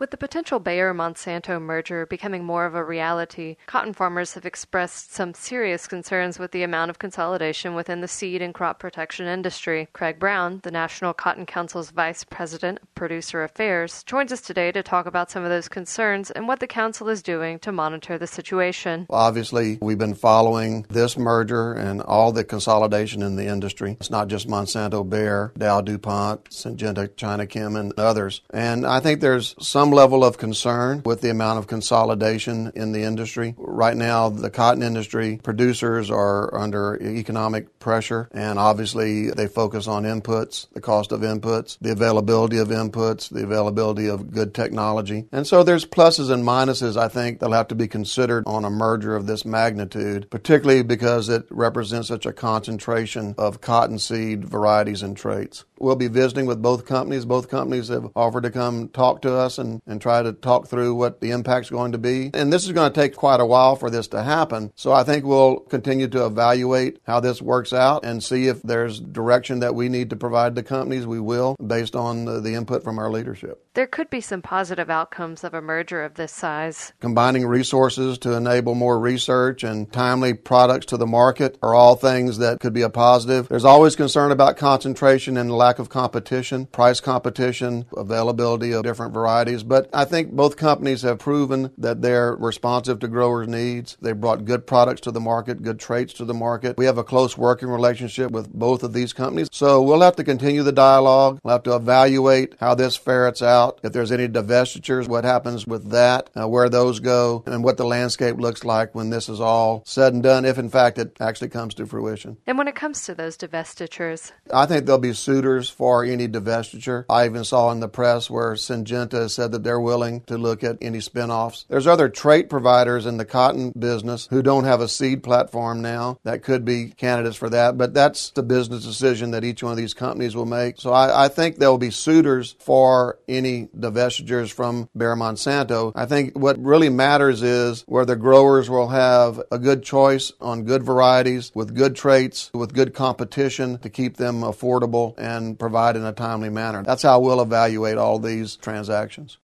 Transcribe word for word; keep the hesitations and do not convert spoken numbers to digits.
With the potential Bayer-Monsanto merger becoming more of a reality, cotton farmers have expressed some serious concerns with the amount of consolidation within the seed and crop protection industry. Craig Brown, the National Cotton Council's Vice President of Producer Affairs, joins us today to talk about some of those concerns and what the Council is doing to monitor the situation. Well, obviously, we've been following this merger and all the consolidation in the industry. It's not just Monsanto, Bayer, Dow, DuPont, Syngenta, Chinachem, and others. And I think there's some level of concern with the amount of consolidation in the industry. Right now, the cotton industry producers are under economic pressure, and obviously they focus on inputs, the cost of inputs, the availability of inputs, the availability of good technology. And so there's pluses and minuses, I think, that'll have to be considered on a merger of this magnitude, particularly because it represents such a concentration of cottonseed varieties and traits. We'll be visiting with both companies. Both companies have offered to come talk to us and, and try to talk through what the impact's going to be. And this is going to take quite a while for this to happen. So I think we'll continue to evaluate how this works out and see if there's direction that we need to provide the companies. We will, based on the, the input from our leadership. There could be some positive outcomes of a merger of this size. Combining resources to enable more research and timely products to the market are all things that could be a positive. There's always concern about concentration and lack of competition, price competition, availability of different varieties. But I think both companies have proven that they're responsive to growers' needs. They've brought good products to the market, good traits to the market. We have a close working relationship with both of these companies. So we'll have to continue the dialogue. We'll have to evaluate how this ferrets out. If there's any divestitures, what happens with that, uh, where those go, and what the landscape looks like when this is all said and done, if in fact it actually comes to fruition. And when it comes to those divestitures? I think there'll be suitors for any divestiture. I even saw in the press where Syngenta said that they're willing to look at any spinoffs. There's other trait providers in the cotton business who don't have a seed platform now that could be candidates for that, but that's the business decision that each one of these companies will make. So I, I think there will be suitors for any divestitures from Bayer-Monsanto. I think what really matters is where the growers will have a good choice on good varieties with good traits, with good competition to keep them affordable and provide in a timely manner. That's how we'll evaluate all these transactions.